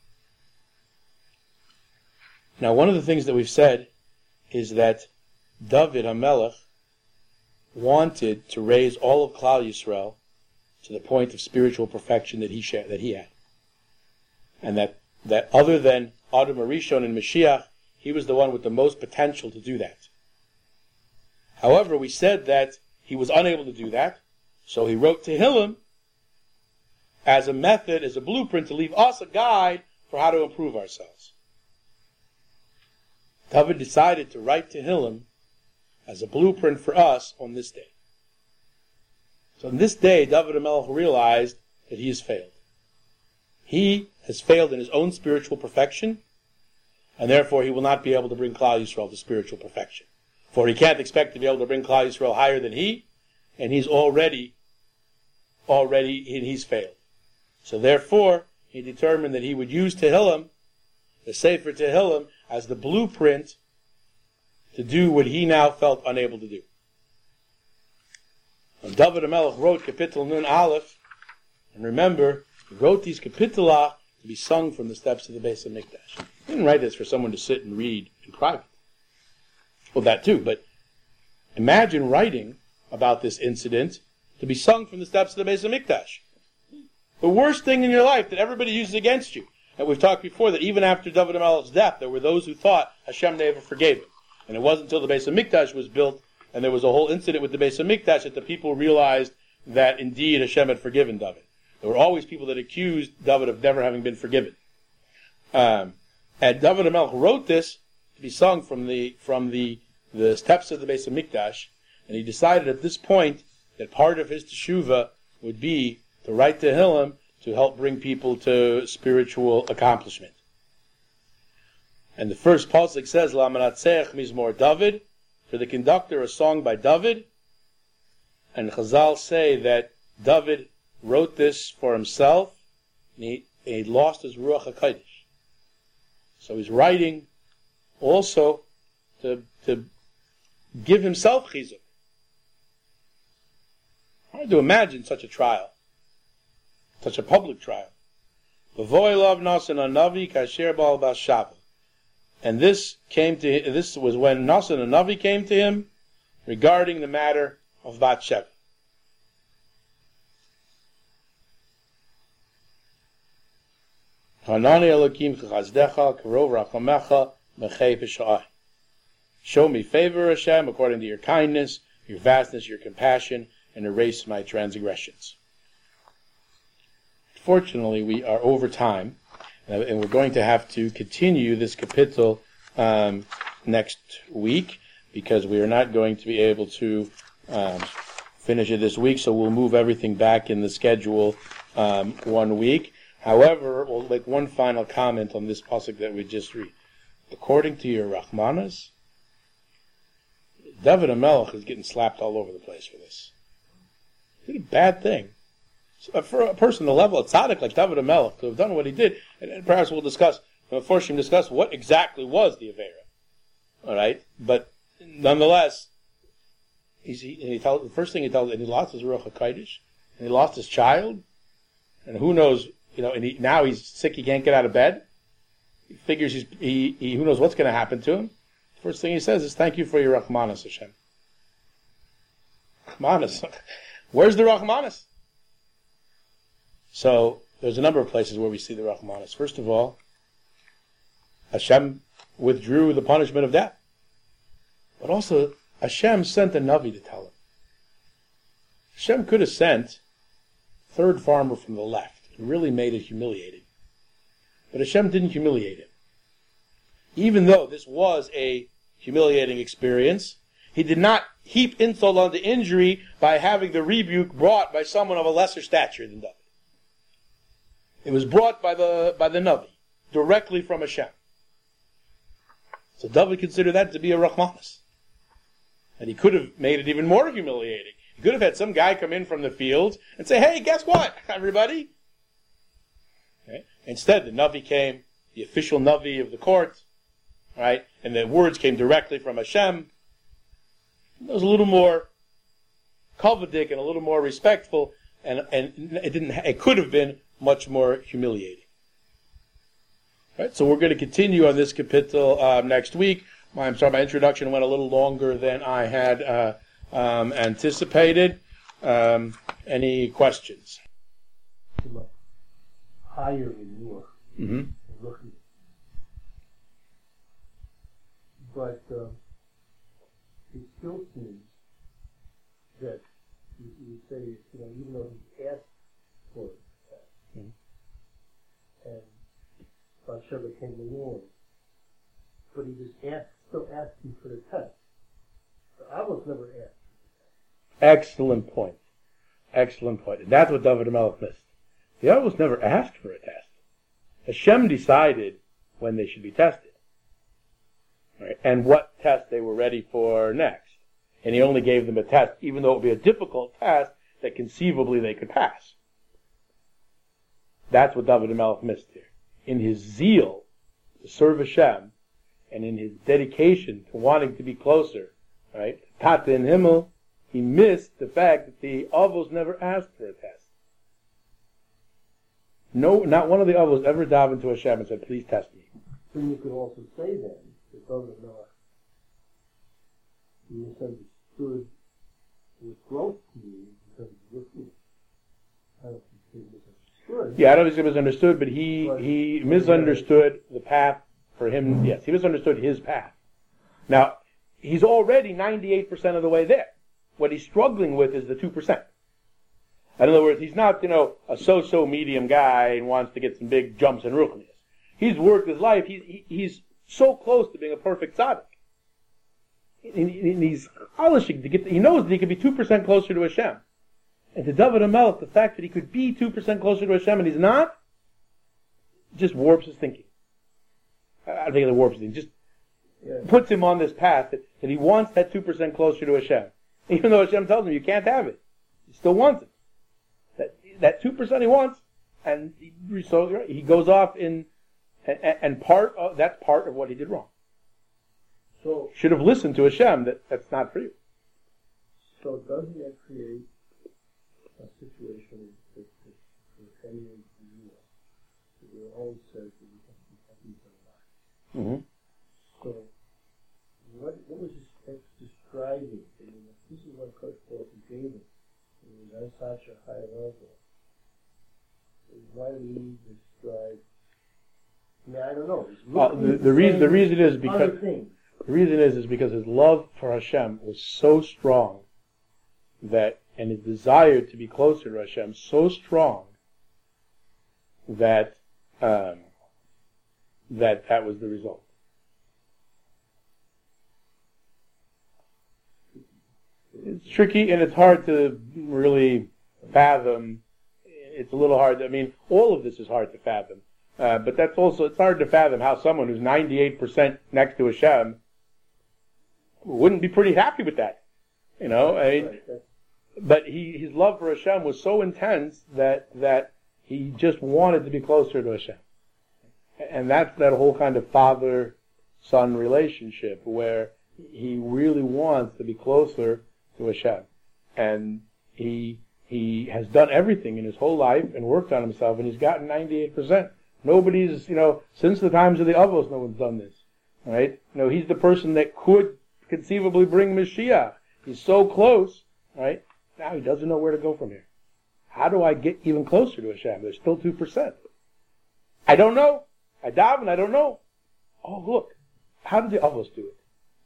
Now, one of the things that we've said is that David HaMelech wanted to raise all of Klal Yisrael to the point of spiritual perfection that he had. And that other than Adam HaRishon and Mashiach, he was the one with the most potential to do that. However, we said that he was unable to do that, so he wrote Tehillim as a method, as a blueprint to leave us a guide for how to improve ourselves. David decided to write Tehillim as a blueprint for us on this day. So on this day, David HaMelech realized that he has failed. He has failed in his own spiritual perfection, and therefore he will not be able to bring Klal Yisrael to spiritual perfection. For he can't expect to be able to bring Klal Yisrael higher than he, and he's already he's failed. So therefore, he determined that he would use Tehillim, the Sefer Tehillim, as the blueprint to do what he now felt unable to do. When David HaMelech wrote Kapitel Nun Aleph, and remember, he wrote these Kapitelah to be sung from the steps of the Beis HaMikdash. He didn't write this for someone to sit and read in private. Well, that too, but imagine writing about this incident to be sung from the steps of the Beis HaMikdash. The worst thing in your life that everybody uses against you. And we've talked before that even after David HaMelech's death, there were those who thought Hashem never forgave him. And it wasn't until the Beis HaMikdash was built, and there was a whole incident with the Beis HaMikdash, that the people realized that indeed Hashem had forgiven David. There were always people that accused David of never having been forgiven. And David HaMelech wrote this to be sung from the steps of the Beis HaMikdash, and he decided at this point that part of his teshuvah would be to write Tehillim to help bring people to spiritual accomplishment. And the first pasuk says, La Manatzech Mizmor David, for the conductor, a song by David. And Chazal say that David wrote this for himself, and he lost his Ruach HaKodesh. So he's writing also to give himself chizuk. Hard to imagine such a trial, such a public trial. V'voilav nasan hanavi kasher ba'al bas shava. And this was when Nasan hanavi came to him regarding the matter of Bat Sheva. Hanani Elokim chazdecha karov rachamecha mechei p'sha'ai. Show me favor, Hashem, according to your kindness, your vastness, your compassion, and erase my transgressions. Fortunately, we are over time, and we're going to have to continue this kapitel next week, because we are not going to be able to finish it this week, so we'll move everything back in the schedule 1 week. However, we'll make one final comment on this pasuk that we just read. According to your Rachmanas, David HaMelech is getting slapped all over the place for this. It's a bad thing. So for a person, the level of tzaddik like David HaMelech, to have done what he did, and perhaps we'll discuss what exactly was the Avera. All right? But nonetheless, the first thing he tells, and he lost his Ruach HaKodesh, and he lost his child, and who knows, and now he's sick, he can't get out of bed. He figures he who knows what's going to happen to him. The first thing he says is, thank you for your Rachmanas, Hashem. Rachmanas. Where's the Rachmanas? So, there's a number of places where we see the Rachmanas. First of all, Hashem withdrew the punishment of death. But also, Hashem sent a Navi to tell him. Hashem could have sent third farmer from the left. It really made it humiliating. But Hashem didn't humiliate him. Even though this was a humiliating experience, he did not heap insult on the injury by having the rebuke brought by someone of a lesser stature than David. It was brought by the Navi, directly from Hashem. So David considered that to be a Rachmanas. And he could have made it even more humiliating. He could have had some guy come in from the field and say, hey, guess what, everybody? Okay. Instead, the Navi came, the official Navi of the court, right? And the words came directly from Hashem. It was a little more kavadik and a little more respectful, and it could have been much more humiliating. Right? So we're going to continue on this kapitel next week. My introduction went a little longer than I had anticipated. Any questions? Higher in Noah. Mm-hmm. But it still seems that you say, even though he asked for it, and Bathsheba came along, but he was still asking for the test. So I was never asked. Excellent point. And that's what David HaMelech missed. The other was never asked for a test. Hashem decided when they should be tested. Right? And what test they were ready for next. And he only gave them a test, even though it would be a difficult test that conceivably they could pass. That's what David HaMelech missed here. In his zeal to serve Hashem, and in his dedication to wanting to be closer, right? Tata in Himmel, he missed the fact that the Avos never asked for a test. No, not one of the Avos ever davened to Hashem and said, please test me. Then you could also say then, that David HaMelech misunderstood what growth means because of listening. I don't think he misunderstood. Yeah, I don't think he misunderstood, but he misunderstood the path for him. Yes, he misunderstood his path. Now, he's already 98% of the way there. What he's struggling with is the 2%. In other words, he's not, a so-so medium guy and wants to get some big jumps in ruchnius. He's worked his life. He's so close to being a perfect tzaddik. And he's polishing to get. He knows that he could be 2% closer to Hashem. And to David HaMelech, the fact that he could be 2% closer to Hashem and he's not, just warps his thinking. I think it warps his thinking. Just puts him on this path that he wants that 2% closer to Hashem. Even though Hashem tells him you can't have it. He still wants it. That 2% he wants, and he goes off and that's part of what he did wrong. So should have listened to Hashem that's not for you. So doesn't that create for anyone to do it. Your own says that we have to be happy for life. Mm-hmm. So, what was his text describing? I mean, this is what Coach Paul David. It was on such a high level. Why do we need to describe? I mean, I don't know. The reason is because his love for Hashem was so strong and his desire to be closer to Hashem so strong that that was the result. It's tricky and it's hard to really fathom. It's a little hard. I mean, all of this is hard to fathom. But that's also, it's hard to fathom how someone who's 98% next to Hashem wouldn't be pretty happy with that. You know, I mean, but his love for Hashem was so intense that he just wanted to be closer to Hashem. And that's that whole kind of father-son relationship where he really wants to be closer to Hashem. And he has done everything in his whole life and worked on himself, and he's gotten 98%. Nobody's, since the times of the Avos, no one's done this. Right? He's the person that could conceivably bring Mashiach. He's so close, right? Now he doesn't know where to go from here. How do I get even closer to Hashem? There's still 2%. I don't know. I daven, I don't know. Oh, look. How did the Avos do it?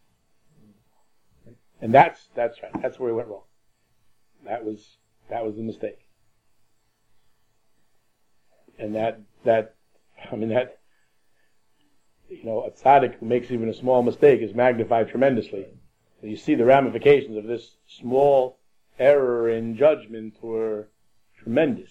And that's right. That's where he went wrong. That was the mistake. And a tzaddik who makes even a small mistake is magnified tremendously. You see the ramifications of this small error in judgment were tremendous.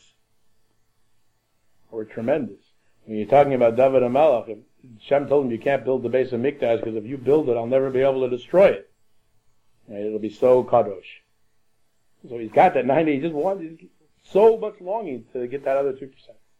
When you're talking about David HaMelech, Hashem told him you can't build the base of Mikdash because if you build it, I'll never be able to destroy it. Right? It'll be so kadosh. So he's got that 90. He just wanted so much longing to get that other 2%.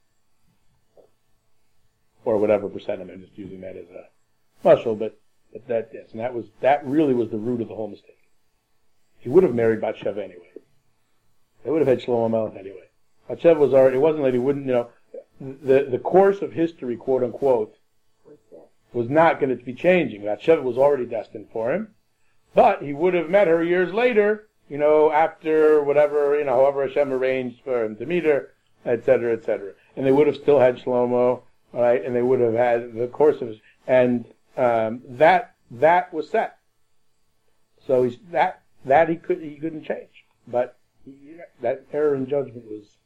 Or whatever percent. I'm just using that as a muscle, but that, yes. And that really was the root of the whole mistake. He would have married Bathsheba anyway. They would have had Shlomo Melech anyway. Bathsheba was already, it wasn't that he wouldn't, the course of history, quote unquote, was not going to be changing. Bathsheba was already destined for him. But he would have met her years later, after whatever, however Hashem arranged for him to meet her, etc., etc. And they would have still had Shlomo, right? And they would have had the course of, and that was set. So he couldn't change. But that error in judgment was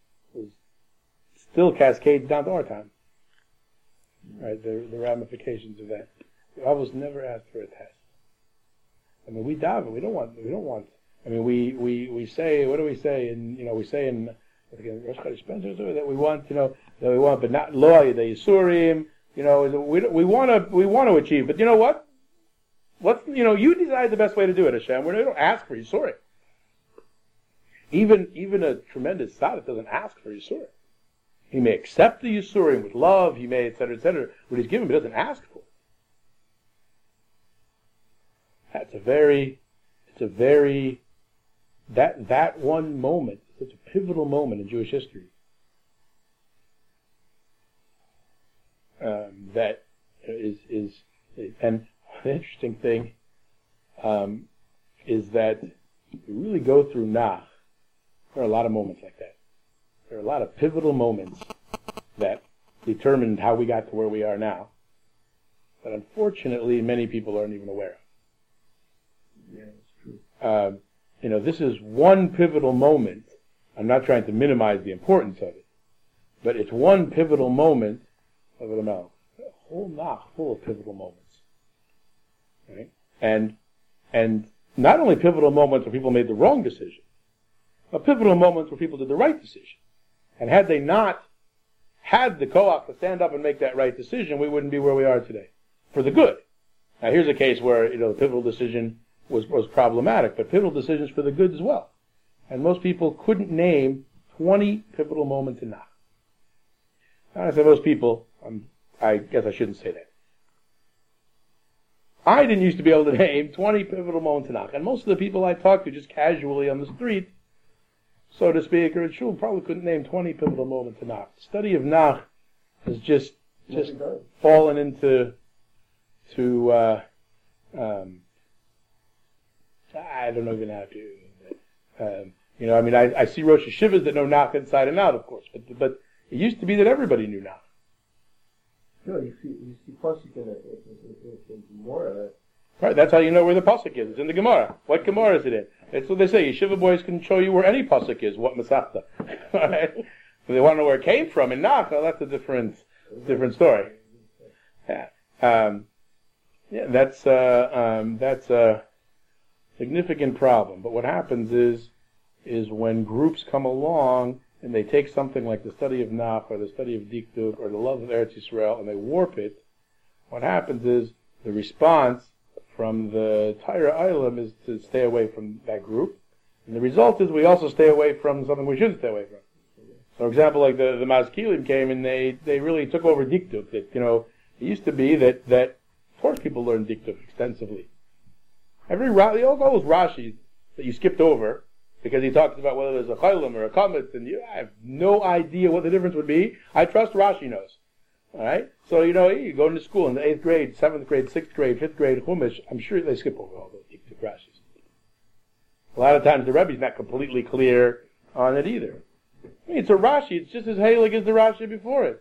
still cascades down to our time. Right? The ramifications of that. I was never asked for a test. I mean, we daven. We don't want. I mean, we say. What do we say? And we say in Rosh Chodesh Spencer that we want. That we want, but not lo the Yisurim. We want to achieve. But you know what? You decide the best way to do it, Hashem. We don't ask for Yisurim. Even a tremendous tzaddik doesn't ask for Yisurim. He may accept the Yisurim with love. He may, etc., etc. What he's given, but doesn't ask for. It's a very, that one moment, such a pivotal moment in Jewish history. That is, and the interesting thing, is that we really go through Nach. There are a lot of moments like that. There are a lot of pivotal moments that determined how we got to where we are now. But unfortunately, many people aren't even aware of. Yeah, it's true. This is one pivotal moment. I'm not trying to minimize the importance of it, but it's one pivotal moment of the Melech. A whole Nach full of pivotal moments, right? And not only pivotal moments where people made the wrong decision, but pivotal moments where people did the right decision. And had they not had the koach to stand up and make that right decision, we wouldn't be where we are today, for the good. Now, here's a case where the pivotal decision was problematic, but pivotal decisions for the good as well. And most people couldn't name 20 pivotal moments in Nach. Now, I say most people, I guess I shouldn't say that. I didn't used to be able to name 20 pivotal moments in Nach. And most of the people I talked to just casually on the street so to speak, or Shul probably couldn't name 20 pivotal moments in Nach. The study of Nach has just fallen into I don't even have to. I see Rosh Hashivas that know Nach inside and out, of course, but it used to be that everybody knew Nach. No, you see Pasuk in Gemara. Right, that's how you know where the pasuk is. It's in the Gemara. What Gemara is it in? It's what they say. Yeshiva boys can show you where any pasuk is. What Masechta? Right? If they want to know where it came from in Nach, well, that's a different story. Yeah, that's a significant problem. But what happens is when groups come along and they take something like the study of Nach or the study of Dikduk or the love of Eretz Yisrael and they warp it, what happens is the response from the Torah Olam is to stay away from that group. And the result is we also stay away from something we shouldn't stay away from. So, for example, like the Maskilim came and they really took over Dikduk. That, it used to be that Torah people learned Dikduk extensively. All those Rashis that you skipped over, because he talks about whether there's a Chaylim or a Kametz, and I have no idea what the difference would be. I trust Rashi knows. Alright? So, you go into school in the 8th grade, 7th grade, 6th grade, 5th grade, Chumash, I'm sure they skip over all those Dikduk Rashis. A lot of times the Rebbe's not completely clear on it either. I mean, it's a Rashi, it's just as Halik as the Rashi before it.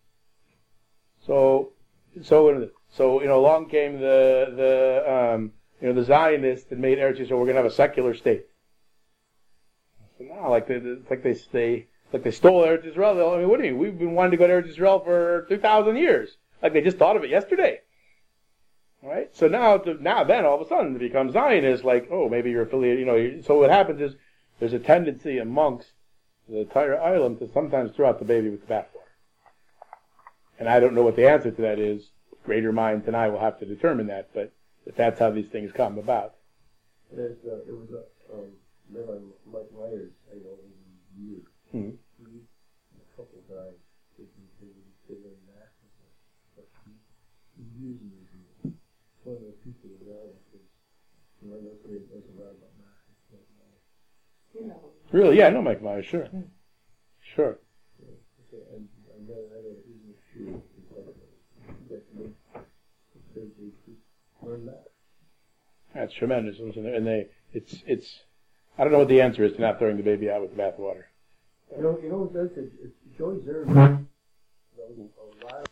So, along came the Zionists that made Eretz Yisrael, we're going to have a secular state. So now, it's like they stole Eretz Yisrael. I mean, what do you mean? We've been wanting to go to Eretz Yisrael for 2,000 years. Like they just thought of it yesterday. All right? So now then, all of a sudden, it becomes Zionist, like, oh, maybe you're affiliated, So what happens is, there's a tendency amongst the Torah Olam to sometimes throw out the baby with the bathwater. And I don't know what the answer to that is. Greater minds than I will have to determine that, but that's how these things come about. It was Rabbi Mike Myers, over the years. Mm-hmm. He, a couple of guys, they learn math, but he using it. One of the people around us was, I know he knows a lot about math. Really? Yeah, I know Mike Myers, sure. Sure. And I know that it isn't true. Learn that. That's tremendous. And it's I don't know what the answer is to not throwing the baby out with the bathwater. You know what does it? It's always there. A lot of